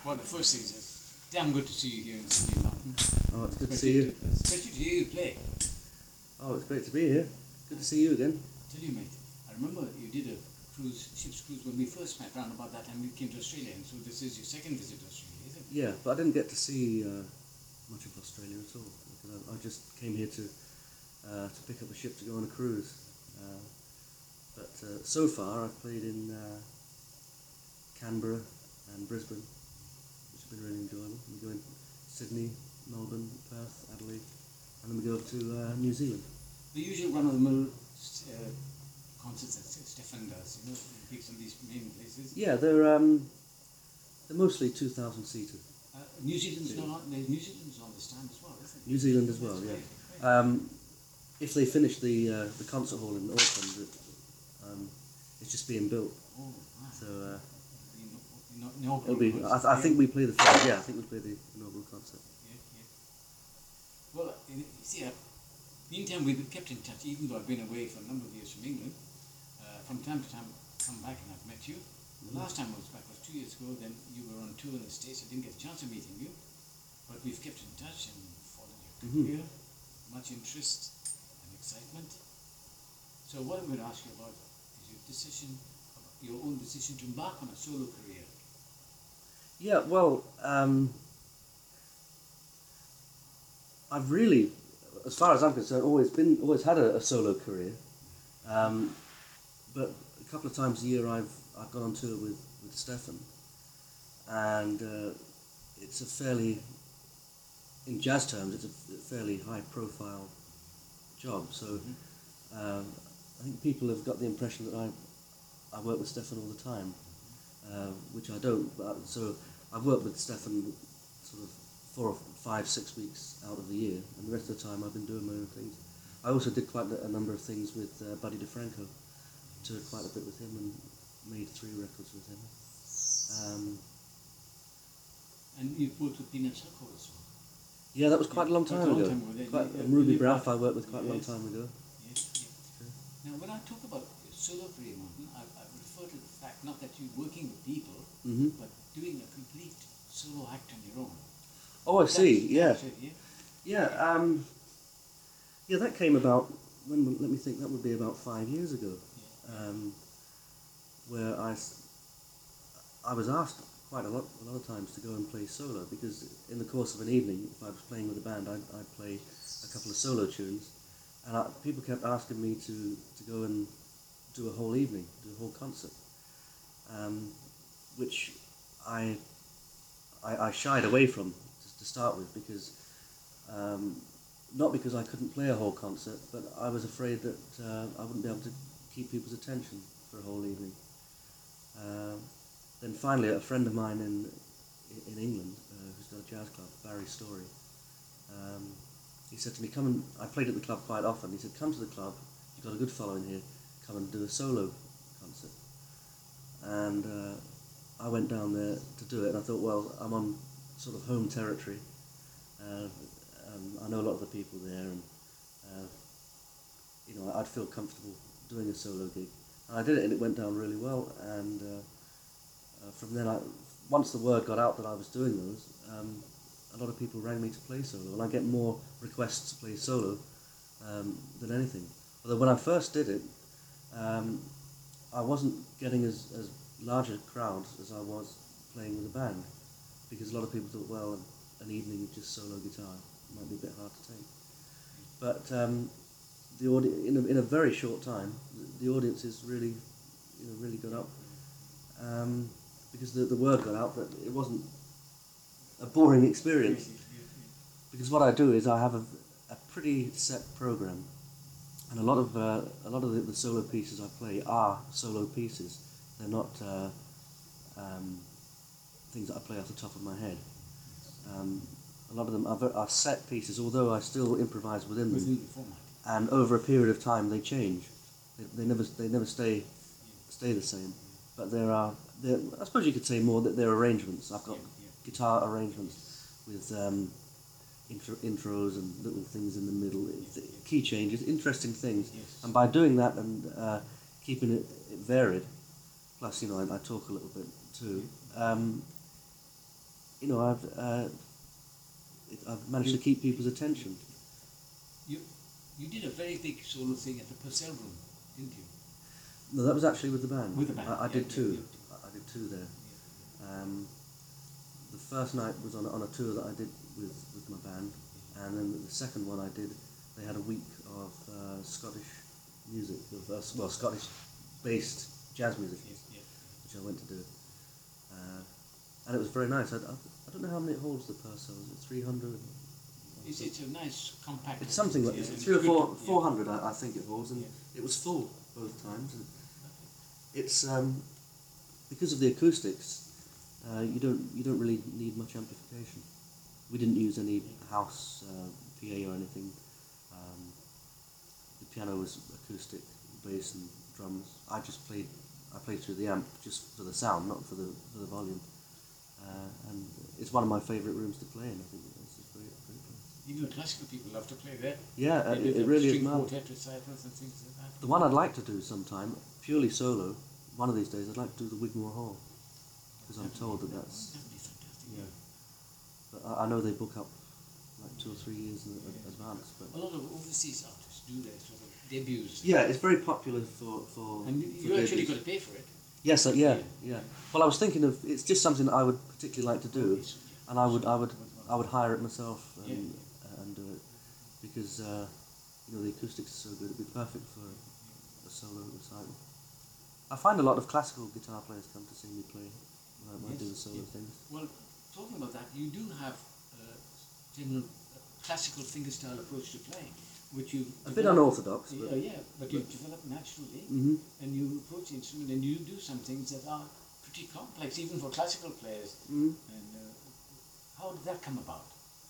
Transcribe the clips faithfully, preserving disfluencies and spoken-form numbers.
Well, the first thing is, damn good to see you here in Sydney, Martin. Oh, it's good to see you. To, especially to hear you play. Oh, it's great to be here. Good to see you again. I tell you, mate, I remember you did a cruise, ship's cruise when we first met, round about that time you came to Australia, and so this is your second visit to Australia, is it? Yeah, but I didn't get to see uh, much of Australia at all. Because I, I just came here to uh, to pick up a ship to go on a cruise. Uh, but uh, so far, I've played in uh, Canberra and Brisbane, which have been really enjoyable. We go in Sydney, Melbourne, Perth, Adelaide, and then we go to uh, New Zealand. The usual run-of-the-mill uh, concerts that Stefan does, you know, he picks on these main places. Yeah, they're um, they're mostly two thousand seater. Uh, New Zealand's not on, New Zealand's on this time as well, isn't it? New Zealand as well, yeah. Um, if they finish the uh, the concert hall in Auckland, it, um, it's just being built. Oh, wow. So uh, no, no, it'll be. I, th- I think we play the first. Yeah, I think we play the inaugural concert. Yeah, yeah. Well, you see, uh, meantime we've kept in touch, even though I've been away for a number of years from England. Uh, from time to time, I come back and I've met you. The Mm-hmm. last time I was back was two years ago. Then you were on tour in the States. I didn't get a chance of meeting you, but we've kept in touch and followed your career. Mm-hmm. Much interest and excitement. So what I'm going to ask you about is your decision, your own decision to embark on a solo career. Yeah, well, um, I've really, as far as I'm concerned, always been, always had a, a solo career. Um, but a couple of times a year, I've I've gone on tour with with Stefan, and uh, it's a fairly, in jazz terms, it's a fairly high-profile job. So Mm-hmm. um, I think people have got the impression that I I work with Stefan all the time, uh, which I don't. But, so I work with Stefan sort of four or five, six weeks out of the year, and the rest of the time I've been doing my own things. I also did quite a number of things with uh, Buddy DeFranco, toured quite a bit with him and made three records with him. Um, And you've worked with Peanuts Huckle as well. yeah, that was quite a long time Quite a long ago. time ago. Quite, Yeah, and Ruby yeah, Braff yeah. I worked with quite a long Yes. time ago. Yes, yes. Now, when I talk about solo career, Martin, I, I refer to the fact not that you're working with people, Mm-hmm. but doing a complete solo act on your own. Oh, I see. That's- Yeah, that's it, yeah. yeah. Um, yeah, that came about. When, let me think. That would be about five years ago, um, where I, s- I was asked quite a lot, a lot of times to go and play solo, because in the course of an evening, if I was playing with a band, I'd, I'd play a couple of solo tunes, and I, people kept asking me to, to go and do a whole evening, do a whole concert, um, which I, I I shied away from to, to start with, because um, not because I couldn't play a whole concert, but I was afraid that uh, I wouldn't be able to keep people's attention for a whole evening. Uh, then finally, a friend of mine in in England, uh, who's got a jazz club, Barry Story, um, he said to me, "Come and," I played at the club quite often. He said, "Come to the club. You've got a good following here. Come and do a solo concert." And uh, I went down there to do it, and I thought, well, I'm on sort of home territory. Uh, um, I know a lot of the people there, and uh, you know, I'd feel comfortable doing a solo gig. And I did it, and it went down really well. And uh, uh, from then, I, once the word got out that I was doing those, um, a lot of people rang me to play solo, and I get more requests to play solo um, than anything. Although when I first did it, um, I wasn't getting as, as large a crowd as I was playing with a band, because a lot of people thought, well, an evening of just solo guitar might be a bit hard to take. But um, the audi- in a, in a very short time, the, the audiences really, you know, really got up, um, because the the word got out that it wasn't a boring experience. Because what I do is I have a, a pretty set program, and a lot of uh, a lot of the, the solo pieces I play are solo pieces. They're not uh, um, things that I play off the top of my head. Um, a lot of them are, ver- are set pieces, although I still improvise within them. Within the format. And over a period of time, they change. They, they never they never stay stay the same. But there are, there, I suppose you could say more that they're arrangements. I've got Yeah, yeah. guitar arrangements with um, intro, intros and little things in the middle, th- key changes, interesting things. Yes. And by doing that and uh, keeping it, it varied, plus, you know, I, I talk a little bit too, um, you know, I've uh, it, I've managed You- to keep people's attention. You you did a very big solo thing at the Purcell Room, didn't you? No, that was actually with the band. With the band, I, I yeah, did yeah, two. yeah. I I did two there. Yeah. Um, the first night was on a, on a tour that I did with, with my band, and then the second one I did, they had a week of uh, Scottish music, of, uh, well, Scottish-based jazz music, Yeah, yeah. which I went to do. Uh, and it was very nice. I, I, I don't know how many it holds, the Purcell. Is it three hundred? It's, it's a nice compact. It's something like yeah, it's and three or good four, to- yeah. four hundred, I, I think it holds, and Yeah. it was full both times. And it's um, because of the acoustics. Uh, you don't you don't really need much amplification. We didn't use any house uh, P A or anything. Um, the piano was acoustic, bass and drums. I just played I played through the amp just for the sound, not for the for the volume. Uh, and it's one of my favourite rooms to play in. I think it's a great, great place. Even the classical people love to play there. Yeah, uh, They do it, the it really is. string Mad. quartet recitals and things like that. The one I'd like to do sometime, purely solo, one of these days, I'd like to do the Wigmore Hall, because I'm told that that's. That'd be fantastic. Yeah. But I, I know they book up like two or three years in Yeah. advance. But A lot of overseas artists do their sort of debuts. yeah, it's very popular for for. And for you actually debuts. got to pay for it. Yes, uh, yeah, Yeah. yeah. Well, I was thinking of it's just something that I would particularly like to do, Yes, yeah. and I would I would I would hire it myself and Yeah. and do it because uh, you know the acoustics are so good. It'd be perfect for a solo recital. I find a lot of classical guitar players come to see me play when I, when I do the Yes, solo yeah. things. Well, talking about that, you do have a general uh, classical fingerstyle approach to playing, which you A bit unorthodox, but Yeah, yeah, but you develop naturally, Mhm. and you approach the instrument, and you do some things that are pretty complex, even for classical players. Mhm. And uh, how did that come about?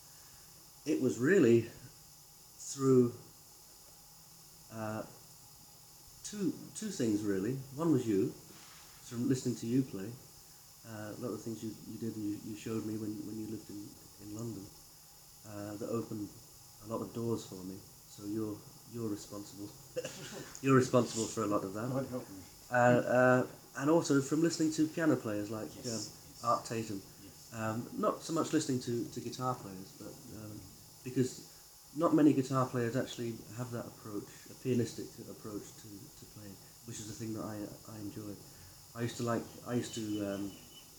it was really through uh, two two things really. One was you, from listening to you play. Uh, a lot of the things you, you did and you, you showed me when, when you lived in, in London uh, that opened a lot of doors for me. So you're you're responsible. You're responsible for a lot of that. What helped me? Uh, uh, and also from listening to piano players like Yes, um, yes. Art Tatum. Yes. Um, not so much listening to, to guitar players, but um, because not many guitar players actually have that approach, a pianistic approach to, to playing, which is the thing that I I enjoy. I used to like I used to um,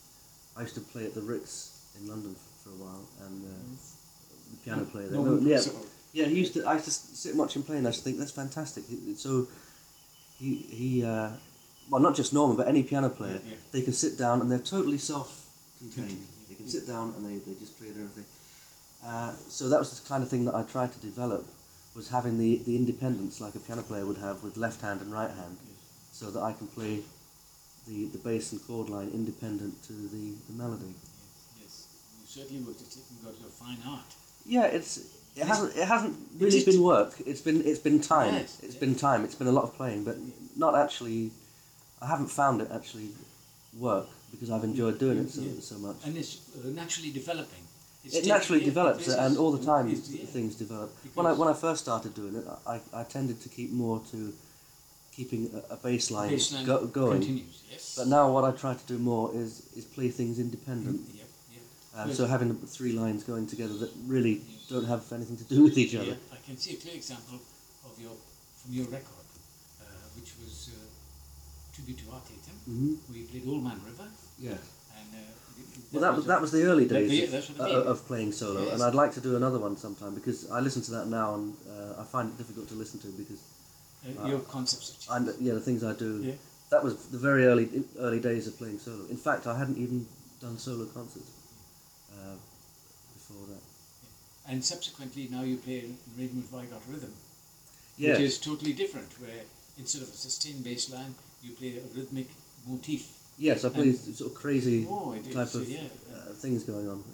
I used to play at the Ritz in London for, for a while, and uh, the piano player there. No, no, yeah, so- yeah, he used to. I used to sit and watch him play, and I used to think that's fantastic. He- So he he uh, well, not just Norman, but any piano player, Yeah, yeah. they can sit down and they're totally self-contained. Contained, They can yeah. sit down and they, they just play their own thing. Uh, so that was the kind of thing that I tried to develop, was having the, the independence like a piano player would have with left hand and right hand, Yes. so that I can play the, the bass and chord line independent to the, the melody. Yes, yes. You certainly worked at it and got your fine art. Yeah, it's it Yes. hasn't it hasn't really is- been work. It's been it's been time. Yes, It's yeah. been time. It's been a lot of playing, but not actually. I haven't found it actually work because I've enjoyed doing it so Yeah. so much. And it's uh, naturally developing. It's It taking- naturally yeah, develops, this and is- all the time is- yeah. things develop. When I Because- when I first started doing it, I, I tended to keep more to keeping a, a bass line, Baseline go, going. continues, yes. But now what I try to do more is is play things independent. Yep, yep. Uh, Good. so having the three lines going together that really don't have anything to do with each other. Yeah, I can see a clear example of your from your record, uh, which was uh, Tribute to Art Tatum, hmm where you played Old Man River, Yeah. and uh, Well, that was that was the early That- days yeah, of, that's what I uh, mean. of playing solo, Yes. and I'd like to do another one sometime because I listen to that now and uh, I find it difficult to listen to because uh, your concepts have I'm, changed. yeah, the things I do. Yeah. That was the very early early days of playing solo. In fact, I hadn't even done solo concerts uh, before that. And subsequently, now you play Raymond Weigott Rhythm, Yeah, which is totally different, where instead of a sustained bass line, you play a rhythmic motif. yes, I play and- sort of crazy Oh, it type is, of yeah. uh, things going on.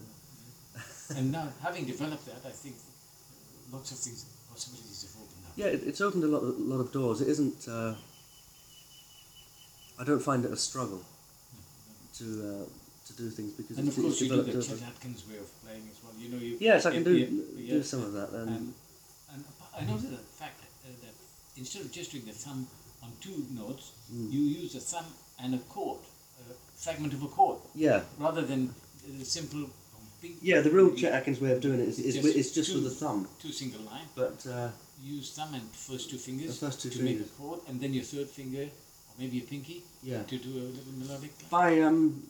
And now, having developed that, I think lots of things, possibilities have opened up. Yeah, it, it's opened a lot, a lot of doors. It isn't. Uh, I don't find it a struggle to uh, to do things because And it's, of course, it's you do developed the over. Chet Atkins way of playing as well. You know, you. Yes, I can yeah, do yeah, do yeah. some of that. And, And, and I noticed the fact uh, that instead of just doing the thumb on two notes, Mm. you use a thumb and a chord, a fragment of a chord, yeah, rather than the simple think Yeah, the real Chet Atkins way of doing it is, is Just just, it's just two- with the thumb. two single line. But uh, Use thumb and first two fingers The first two to make fingers. a chord, and then your third finger, or maybe your pinky, yeah, to do a little melodic line. by um,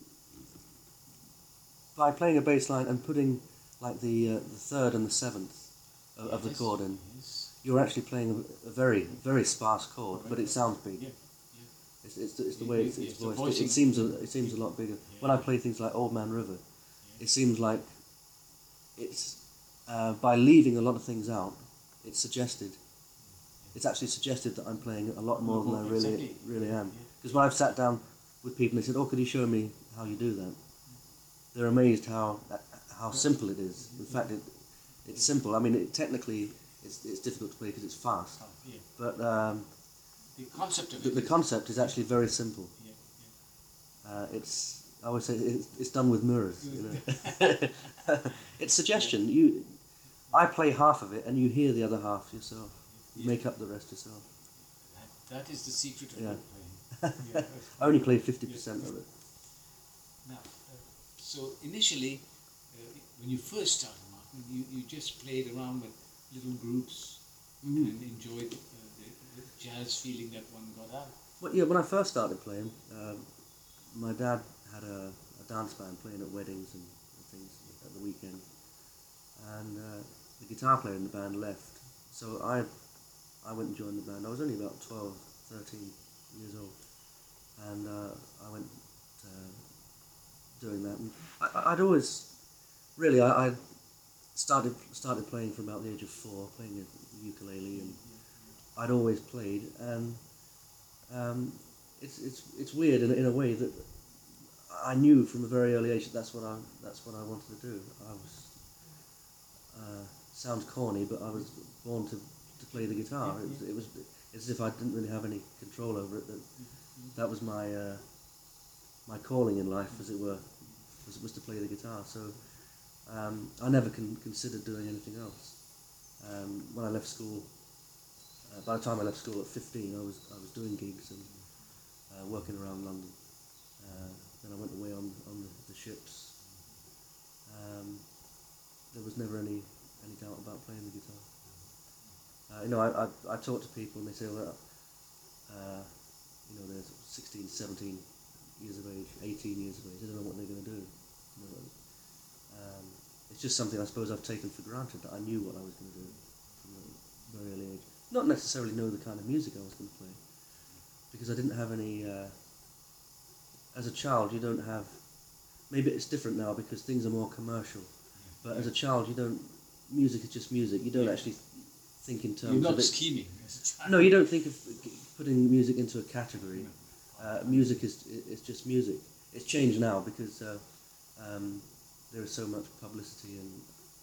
by playing a bass line and putting like the uh, the third and the seventh of, of the Yes, chord in, yes. you're actually playing a, a very very sparse chord, but it sounds big. Yeah, It's, it's, it's the It- way it- it's, it's it's the voiced. It, voicing. it seems a, it seems a lot bigger. When I Yeah. play things like Old Man River, Yeah. it seems like it's uh, by leaving a lot of things out, it's suggested. It's actually suggested that I'm playing a lot more than I really Exactly. really am. Yeah. Because when I've sat down with people and they said, "Oh, could you show me how you do that?" They're amazed how how simple it is. In fact, it it's simple. I mean, it, technically, it's it's difficult to play because it's fast. Oh, yeah. But um, The concept of the, it. the is- concept is actually very simple. Yeah, yeah. Uh, it's I would say it's, it's done with mirrors. You know, it's suggestion. You, I play half of it, and you hear the other half yourself. You Yeah. make up the rest yourself. That, that is the secret of Yeah. good playing. Yeah. I only play fifty percent of it. Now, uh, so initially, uh, when you first started, Martin, you, you just played around with little groups Mhm. and enjoyed uh, the, the jazz feeling that one got out. Well, yeah, when I first started playing, um, my dad had a, a dance band playing at weddings and, and things at the weekend, and uh, the guitar player in the band left, so I I went and joined the band. I was only about twelve, thirteen years old, and uh, I went uh, doing that. And I, I- I'd always, really, I, I started started playing from about the age of four, playing the ukulele, and I'd always played, and um, it's it's it's weird in, a- in a way that I knew from a very early age that that's what I that's what I wanted to do. I was uh, sounds corny, but I was born to, to play the guitar. It was, it was it's as if I didn't really have any control over it. That that was my uh, my calling in life, as it were, was was to play the guitar. So um, I never con- considered doing anything else. Um, when I left school, uh, by the time I left school at fifteen, I was I was doing gigs and uh, working around London. Uh, then I went away on, on the, the ships. Um, there was never any, any doubt about playing the guitar. Uh, you know, I, I, I talk to people and they say, well, uh, you know, they're sixteen, seventeen years of age, eighteen years of age, they don't know what they're going to do. You know, um, it's just something I suppose I've taken for granted, that I knew what I was going to do from a very early age. Not necessarily know the kind of music I was going to play, because I didn't have any... Uh, as a child, you don't have... Maybe it's different now because things are more commercial, but as a child, you don't... Music is just music. You don't Yeah. actually think in terms You're not of it. scheming as a child. No, you don't think of putting music into a category. Uh, music is is just music. It's changed now because uh, um, there is so much publicity and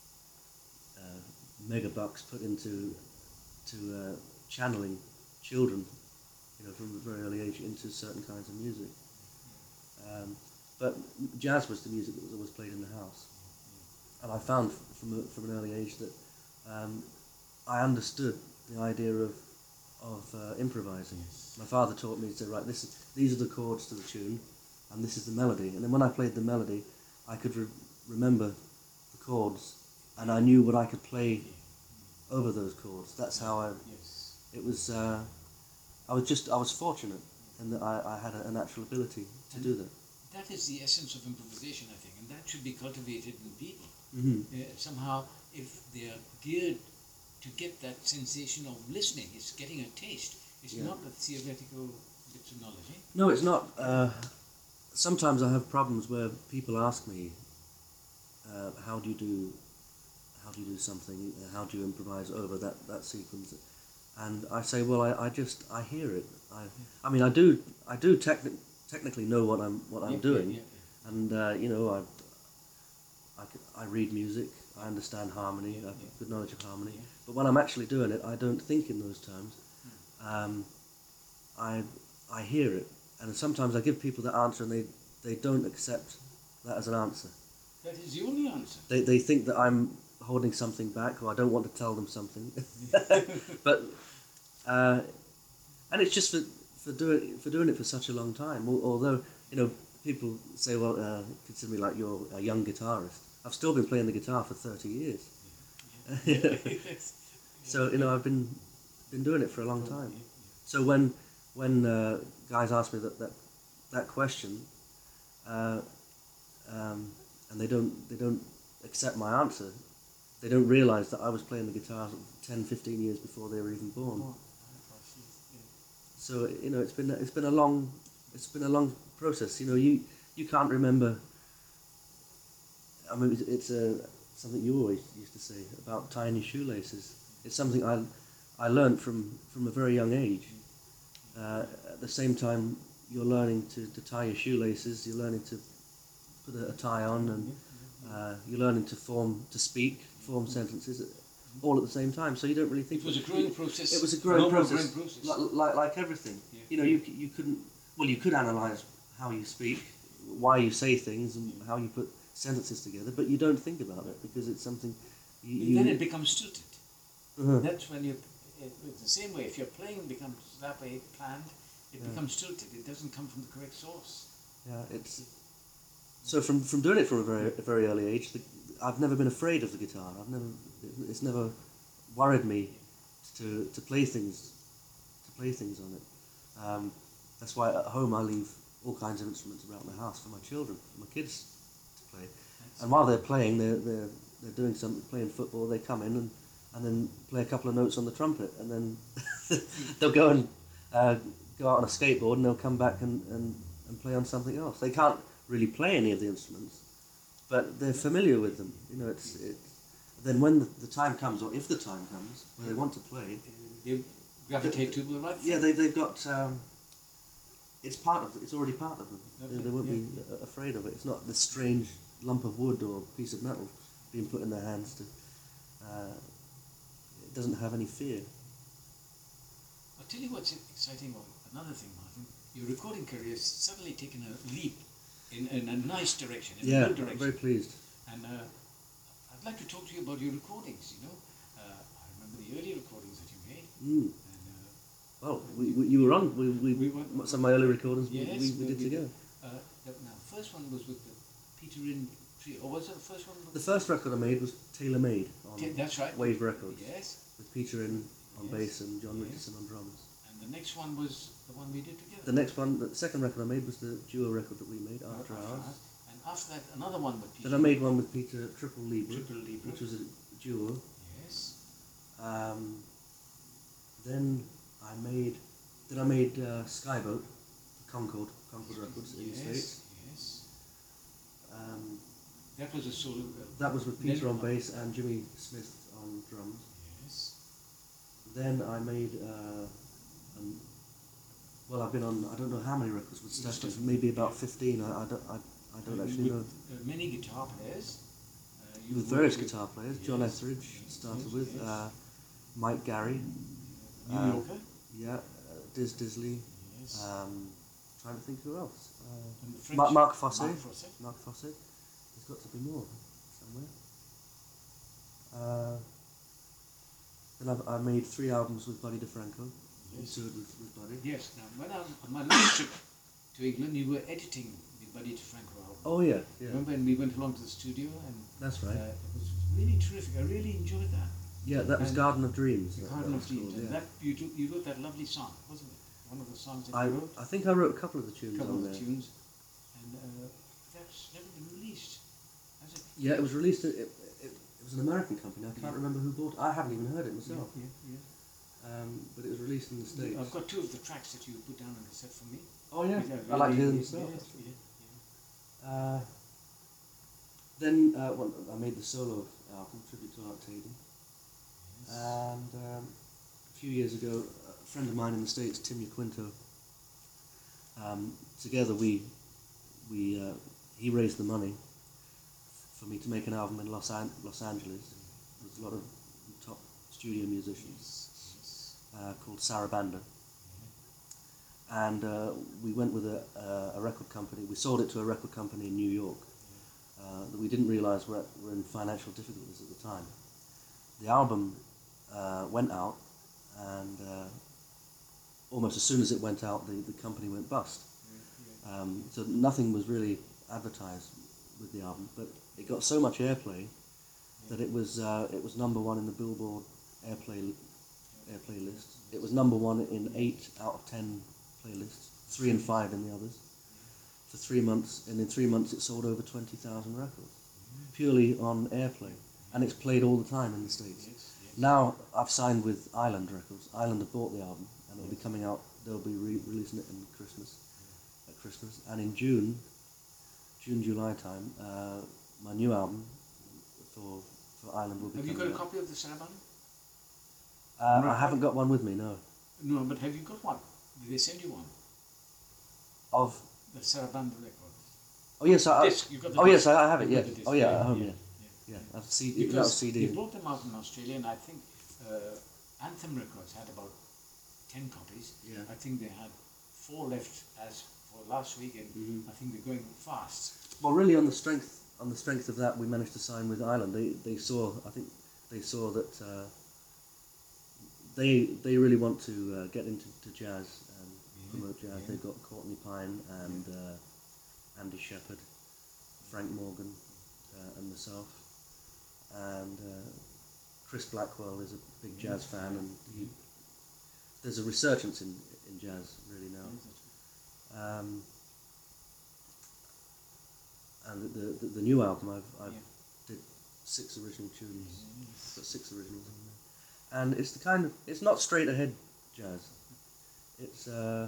uh, mega bucks put into to uh, channeling children, you know, from a very early age into certain kinds of music. Um, but jazz was the music that was always played in the house, and I found f- from a, from an early age that um, I understood the idea of of uh, improvising. Yes. My father taught me to say, right, this is, these are the chords to the tune, and this is the melody. And then when I played the melody, I could re- remember the chords, and I knew what I could play over those chords. That's how I. Yes. It was. Uh, I was just. I was fortunate in that I, I had a, a natural ability to And do that. That is the essence of improvisation, I think, and that should be cultivated in people. Mm-hmm. Uh, somehow, if they are geared to get that sensation of listening, it's getting a taste. It's Yeah. not the theoretical bits of knowledge. Eh? No, it's not. Uh, sometimes I have problems where people ask me, uh, "How do you do? How do you do something? Uh, how do you improvise over that, that sequence?" And I say, "Well, I, I just I hear it. I I mean, I do I do techni- technically know what I'm what I'm Yeah, doing, yeah, yeah, and uh, you know I I, c- I read music. I understand harmony. I have Yeah. good knowledge of harmony. Yeah. But when I'm actually doing it, I don't think in those terms. Um, I I hear it, and sometimes I give people the answer, and they, they don't accept that as an answer. That is the only answer. They they think that I'm holding something back, or I don't want to tell them something. But uh, and it's just for, for doing for doing it for such a long time. Al- Although you know people say, well, uh, consider me like you're a young guitarist. I I've still been playing the guitar for thirty years. Yeah. So you know, I've been been doing it for a long Oh, time. yeah, So when when uh, guys ask me that that, that question, uh, um, and they don't they don't accept my answer, they don't realise that I was playing the guitar ten, fifteen years before they were even born. Oh, gosh, yes, yeah. So you know, it's been it's been a long it's been a long process. You know, you you can't remember. I mean, it's, it's a something you always used to say about tying your shoelaces. It's something I I learned from from a very young age. Uh, at the same time, you're learning to, to tie your shoelaces. You're learning to put a, a tie on, and uh, you're learning to form to speak, form sentences, all at the same time. So you don't really think It was a growing process. It was a growing normal process, growing process. Like, like like everything. Yeah. You know, you c- you couldn't. Well, you could analyse how you speak, why you say things, and how you put sentences together, but you don't think about it because it's something. You, you then it becomes stilted. Uh-huh. That's when you. It, it's the same way. If your playing becomes that way planned, it Yeah. becomes stilted. It doesn't come from the correct source. Yeah, it's so from from doing it from a very a very early age. The, I've never been afraid of the guitar. I've never it's never worried me to to play things to play things on it. Um, that's why at home I leave all kinds of instruments around the house for my children, for my kids to play. And while they're playing, they're they're they're doing something, playing football. They come in and and then play a couple of notes on the trumpet, and then they'll go and uh, go out on a skateboard, and they'll come back and, and, and play on something else. They can't really play any of the instruments, but they're familiar with them. You know, it's it. Then when the, the time comes, or if the time comes, where they want to play, You gravitate to the right. yeah, they they've got. Um, it's part of. It's already part of them. Okay, They, they won't yeah. be uh, afraid of it. It's not this strange lump of wood or piece of metal being put in their hands to. Uh, it doesn't have any fear. I'll tell you what's exciting, or another thing, Martin. Your recording career has suddenly taken a leap in, in a nice direction, in a Yeah, good I'm direction. very pleased. And uh, I'd like to talk to you about your recordings. You know, uh, I remember the early recordings that you made. Mm. And, uh, Well, we, we, you were on. We, we, We were- some of my early recordings we- yes, we, we did we- together. Uh, the, now, first one was with the Peter in Trio. Or was it the first one? The first record I made was Tailor Made on Ta- that's right. Wave Records, Yes. with Peter in on Yes. bass and John Yes. Richardson on drums. And the next one was the one we did together. The next one, the second record I made was the duo record that we made, After After Hours. And after that, another one with Peter. Then I made one with Peter, Triple Libra, Triple Libra. which was a duo. Yes. Um, then I made, then I made uh, Skyboat, Concord, Concord Records in the Yes. States. Yes. Um, That was a solo. Uh, that was with then- Peter on bass and Jimmy Smith on drums. Yes. Then I made, uh, um, well, I've been on, I don't know how many records with With Stefan, Stefan, maybe about yeah. fifteen, I, I don't, I, I don't Uh, actually with, know. Uh, many guitar players. Uh, you With worked various with guitar players, John Yes. Etheridge Yes, started yes, with, yes. uh, Mike Gary, New uh, Yorker. yeah, uh, Diz Disley, Yes. um, trying to think who else. Uh, And the French- Mark, Mark Fosse. Mark Fosse. Mark Fosse. There's got to be more somewhere. Uh, then I've, I made three albums with Buddy DeFranco. He Yes. toured with, with Buddy. Yes. Now, when I on my last trip to England, you were editing the Buddy DeFranco album. Oh yeah, yeah, Remember, and we went along to the studio, and that's uh, right. it was really terrific. I really enjoyed that. Yeah, that was and- Garden of Dreams. The that- Garden that of was Dreams. called, And yeah. that you, do, you wrote that lovely song, wasn't it? One of the songs that I, you wrote. I think I wrote a couple of the A tunes couple on of there. the tunes, and uh, that's never been released, has it? Yeah, it was released. It, it, it was an American company. I can't remember who bought it. I haven't even heard it myself. Yeah, yeah. Um, but it was released in the States. I've got two of the tracks that you put down on cassette for me. Oh yeah, Which I like really- hearing them yes, myself. yes, yeah, Uh, then uh, well, I made the solo album, Tribute to Art Tatum. yes. And um, a few years ago, a friend of mine in the States, Tim Yaquinto, um, together we, we uh, he raised the money for me to make an album in Los, An- Los Angeles with a lot of top studio musicians Yes, yes. uh, called Sarabanda. And uh, we went with a, uh, a record company. We sold it to a record company in New York uh, that we didn't realise were, were in financial difficulties at the time. The album uh, went out, and uh, almost as soon as it went out, the, the company went bust. Yeah, yeah. Um, so nothing was really advertised with the album, but it got so much airplay that it was uh, it was number one in the Billboard airplay airplay list. It was number one in eight out of ten playlists, three and five in the others. For three months, and in three months it sold over twenty thousand records, purely on airplay, and it's played all the time in the States. Yes, yes. Now I've signed with Island Records. Island have bought the album, and it'll be coming out. They'll be re- releasing it in Christmas, at Christmas, and in June, June July time, uh, my new album for for Island will be. Have you got coming a out. copy of the Sarabande? Uh, Right. I haven't got one with me. No. No, but have you got one? Did they send you one? Of The Sarabande record. oh yes, I. Disc, you got the Oh disc. yes, I, I have it. You Yeah. got the disc, Oh yeah, yeah, at home. yeah, Yeah. yeah. Yeah. I've C D. That was Because C they D. brought them out in Australia, and I think uh, Anthem Records had about ten copies. Yeah. I think they had four left as for last week, and Mhm. I think they're going fast. Well, really, on the strength on the strength of that, we managed to sign with Ireland. They they saw, I think, they saw that uh, they they really want to uh, get into to jazz and Yeah, promote jazz. yeah. They've got Courtney Pine and uh, Andy Shepherd, Frank Morgan, uh, and myself, and uh, Chris Blackwell is a big jazz fan, and he, there's a resurgence in in jazz really now. Um, and the, the the new album, I've I've Yeah. did six original tunes, got six originals on there, and it's the kind of it's not straight ahead jazz. It's uh,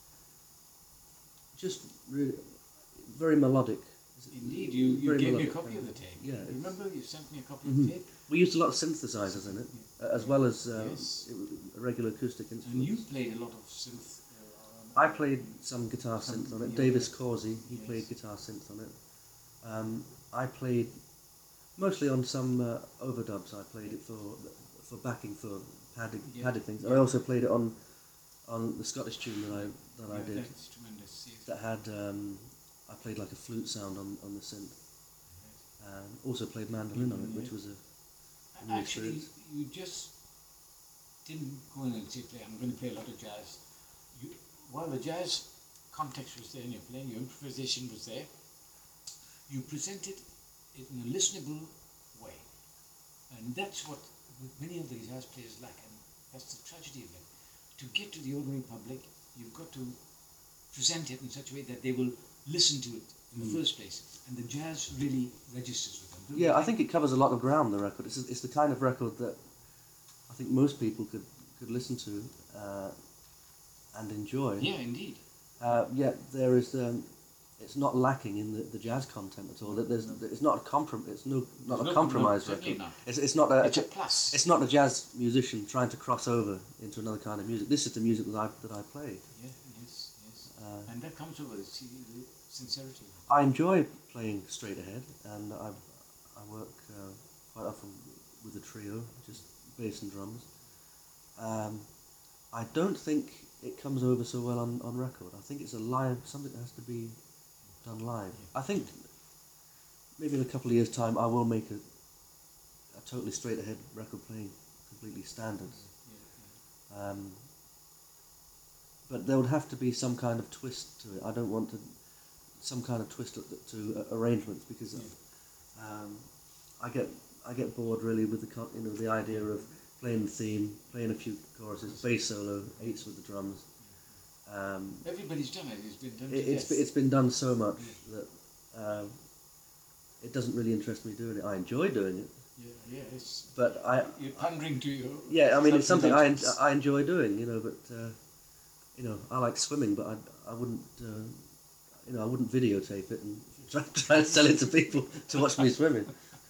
just really very melodic. Indeed, you, you Very gave me a melodic, copy of uh, the tape. yeah, it's- Remember, you sent me a copy Mhm. of the tape, We used a lot of synthesizers in it, uh, as well as uh, Yes. it, was a regular acoustic and instruments. you played a lot of synth. Uh, I played some guitar Some- synth on it. yeah. Davis Causey, he Yes. played guitar synth on it. Um, I played mostly on some uh, overdubs. I played it for for backing for padded Yeah. padded things. I Yeah. also played it on on the Scottish tune that I that I yeah, did That's tremendous. Yes. that had um, I played like a flute sound on, on the synth. And also played mandolin on it, which was a new Actually, experience. you just didn't go in and say, play, I'm going to play a lot of jazz. You, while the jazz context was there and you're playing, your improvisation was there, you presented it in a listenable way. And that's what many of the jazz players lack, and that's the tragedy of it. To get to the ordinary public, you've got to present it in such a way that they will listen to it in the Mm. first place. And the jazz really registers with them. don't Yeah, you I think it covers a lot of ground. The record. It's it's the kind of record that I think most people could could listen to uh, and enjoy. Yeah, indeed. Uh, yet there is um, it's not lacking in the, the jazz content at all. That there's it's not a comprom it's no not There's a no- compromise no, certainly record. not. It's it's not a It's a plus. it's not a jazz musician trying to cross over into another kind of music. This is the music that I that I play. Yeah, yes, yes. Uh, And that comes over, see, the sincerity. I enjoy playing straight ahead, and I I work uh, quite often with a trio, just bass and drums. Um, I don't think it comes over so well on, on record. I think it's a live, something that has to be done live. I think maybe in a couple of years' time I will make a, a totally straight ahead record playing completely standards. Yeah, yeah. Um, but there would have to be some kind of twist to it. I don't want to some kind of twist to, to uh, arrangements because Yeah. um, I get I get bored really with the con- you know the idea of playing the theme, playing a few choruses, bass solo, eights with the drums. Um, Everybody's done it, it's been done it, to it's death. it's been done so much that um, it doesn't really interest me doing it. I enjoy doing it, Yeah, yeah, it's, but I you're pandering to your... yeah I mean it's something I en- self-indulgence. I enjoy doing, you know. But uh, you know I like swimming, but I I wouldn't uh, you know I wouldn't videotape it and try, try and sell it to people to watch me swimming.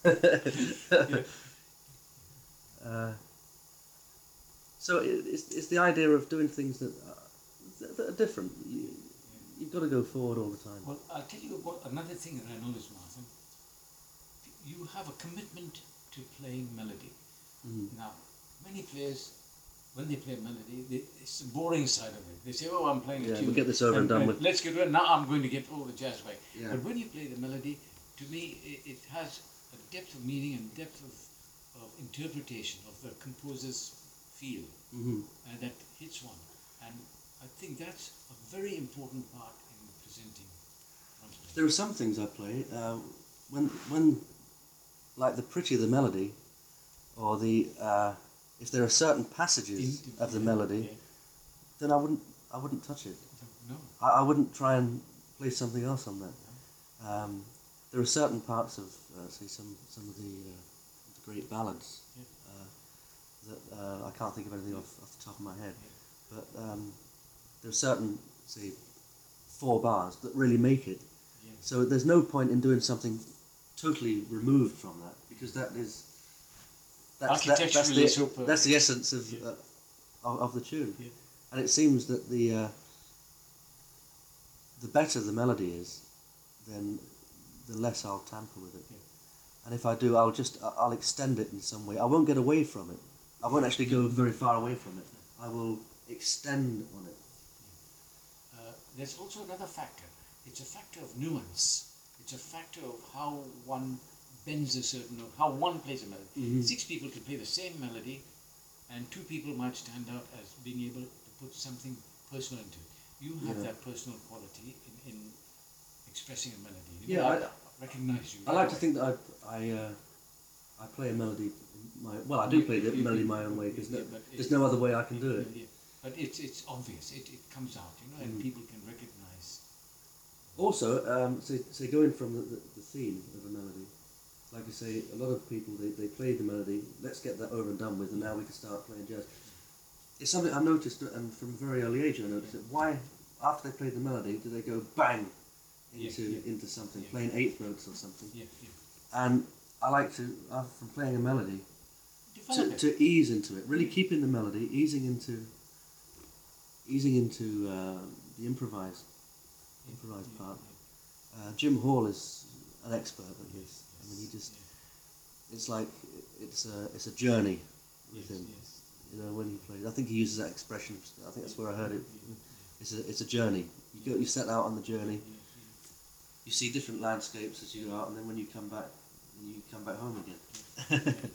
uh, so it, it's it's the idea of doing things that are, that are different. You, you've got to go forward all the time. Well, I'll tell you about another thing that I noticed, Martin. You have a commitment to playing melody. Mhm. Now, many players, when they play melody, they, it's the boring side of it. They say, oh, I'm playing a Yeah, tune. we'll get this over and done with. Let's get rid. Now I'm going to get all the jazz back. Yeah. But when you play the melody, to me, it, it has a depth of meaning and depth of, of interpretation of the composer's feel, Mhm. and that hits one. And I think that's a very important part in presenting one's playing. There are some things I play. Uh, when when like the prettier the melody, or the uh, if there are certain passages In- of the yeah, melody, yeah. then I wouldn't I wouldn't touch it. No. I, I wouldn't try and play something else on that. Um, there are certain parts of uh, say some some of the, uh, the great ballads Yeah. uh, that uh, I can't think of anything off, off the top of my head, but um, there are certain say four bars that really make it. Yeah. So there's no point in doing something totally removed from that, because that is that's, that, that's, Architecturally the, superb. that's the essence of, Yeah. uh, of, of the tune. Yeah. And it seems that the uh, the better the melody is, then the less I'll tamper with it. Yeah. And if I do, I'll just I'll extend it in some way. I won't get away from it. I won't actually go very far away from it. I will extend on it. Uh, there's also another factor. It's a factor of nuance. It's a factor of how one bends a certain note, how one plays a melody. Mm-hmm. Six people can play the same melody, and two people might stand out as being able to put something personal into it. You have Yeah. that personal quality in, in expressing a melody. You Yeah, know, I- recognize you. I like to think that I I uh, I play a melody in my well. I do play the melody my own way, because Yeah, no, but there's it- no other way I can do Yeah, it. yeah. But it's it's obvious. It, it comes out, you know, and Mm. people can recognize. Also, um, so, so going from the, the, the theme of a melody, like I say, a lot of people, they, they play the melody, let's get that over and done with, and now we can start playing jazz. It's something I noticed, and from a very early age I noticed it. Why, after they play the melody, do they go bang into Yeah, yeah. into something, Yeah. playing eighth notes or something? Yeah, yeah. And I like to, uh, from playing a melody, Develop to, it. to ease into it, really keeping the melody, easing into, easing into uh, the improvised, improvised Yeah, part. yeah. Uh, Jim Hall is an expert at Yes, this. I yes, mean, he just, yeah. it's like, it's a, it's a journey with Yes, him. yes. You know, when he plays, I think he uses that expression. I think that's where I heard it. Yeah, It's a, it's a journey. You go, you set out on the journey. yeah, yeah. You see different landscapes as you go out, and then when you come back, you come back home again. Yeah, yeah, yeah.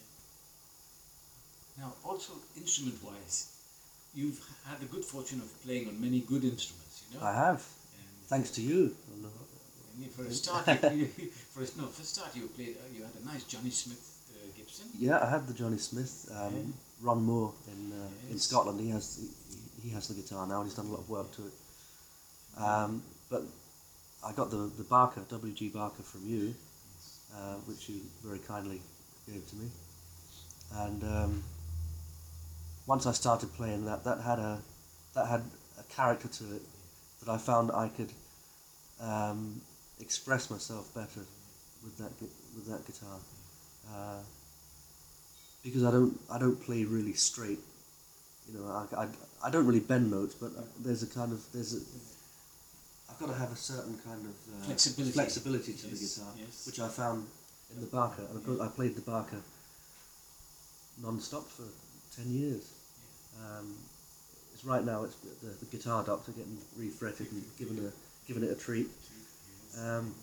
Now, also instrument-wise, you've had the good fortune of playing on many good instruments, you know. I have, And, thanks to you. and you- for a start, you, you, for a, no, for a start, you played. Uh, you had a nice Johnny Smith uh, Gibson. Yeah, I have the Johnny Smith. Um, Yeah. Ron Moore in uh, in Yes. Scotland. He has he, he has the guitar now, and he's done a lot of work to it. Um, but I got the the Barker W G Barker from you, uh, which you very kindly gave to me, and um, once I started playing that, that had a that had a character to it that I found I could um, express myself better with that gu- with that guitar. Uh, because I don't I don't play really straight, you know. I, I, I don't really bend notes, but there's a kind of there's a I've got to have a certain kind of uh, Flexibility. flexibility to the Yes, guitar, yes. which I found in the Barker, and of course I played the Barker non-stop for ten years. Um, it's right now it's the, the Guitar Doctor getting refretted and given a given it a treat. Um,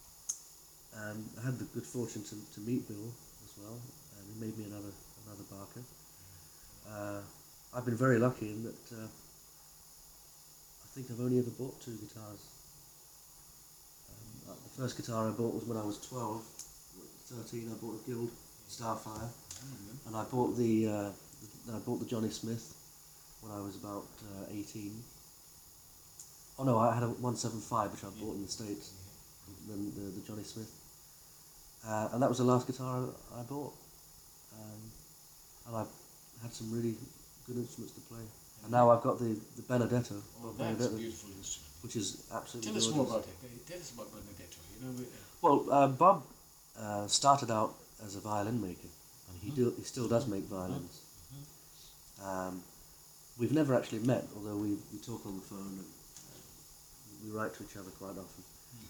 and I had the good fortune to, to meet Bill as well, and he made me another another Barker. Uh, I've been very lucky in that uh, I think I've only ever bought two guitars. Um, uh, the first guitar I bought was when I was twelve, thirteen. I bought a Guild Starfire, and I bought the, uh, the I bought the Johnny Smith when I was about uh, eighteen. Oh no, I had a one seventy-five which I bought in the States. Then the, the Johnny Smith, uh, and that was the last guitar I bought, um, and I had some really good instruments to play. And now I've got the, the Benedetto, Oh, Bob that's a Benedetto, beautiful instrument. which is absolutely Tell us gorgeous. more about it. Tell us about Benedetto. You know, we- Well, uh, Bob uh, started out as a violin maker, and he do, he still does make violins. Um, we've never actually met, although we, we talk on the phone and uh, we write to each other quite often.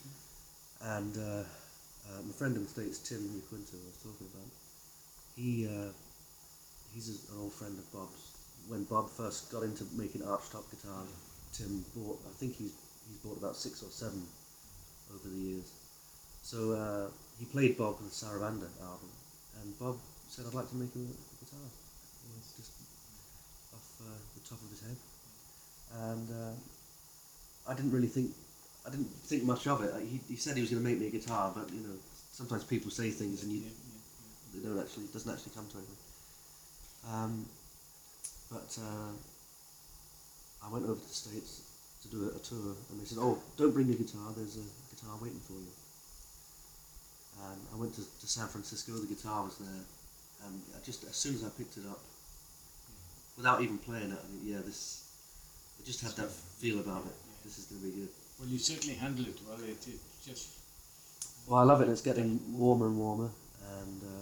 And uh, uh, my friend in the States, Tim Quinto, I was talking about, he uh, he's an old friend of Bob's. When Bob first got into making archtop guitars, Tim bought, I think he's he's bought about six or seven over the years. So uh, he played Bob with the Sarabanda album, and Bob said, I'd like to make him a guitar, you know, just off uh, the top of his head. And uh, I didn't really think, I didn't think much of it. He, he said he was going to make me a guitar, but you know, sometimes people say things and you Yeah, yeah, yeah. they don't actually, it doesn't actually come to anything. Um, but uh, I went over to the States to do a, a tour, and they said, "Oh, don't bring your guitar. There's a guitar waiting for you." And I went to, to San Francisco. The guitar was there, and I just as soon as I picked it up, without even playing it, I mean, yeah, this. I just had that feel about it. Yeah. This is going to be good. Well, you certainly handle it well. It, it just. Well, I love it. And it's getting warmer and warmer, and uh,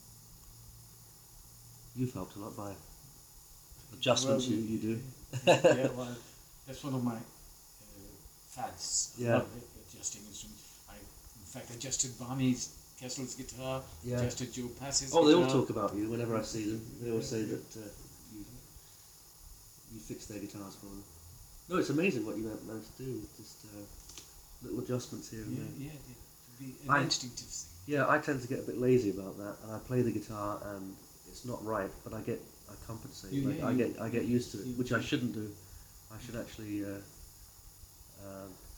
you've helped a lot by adjustments Well, you, you do. Yeah, well, that's one of my uh, fads. I Yeah. love it, adjusting instruments. I, in fact, adjusted Barney's Kessel's guitar, Yeah. adjusted Joe Pass's Oh, they all guitar. talk about you whenever I see them. They always say that uh, you you fix their guitars for them. No, it's amazing what you man- managed to do with just uh, little adjustments here and Yeah, there. yeah, it would be an I- instinctive thing. Yeah, I tend to get a bit lazy about that, and I play the guitar and it's not right, but I get I compensate. You- like, yeah, I you- get I get used to it, you- which I shouldn't do. I should actually uh, uh,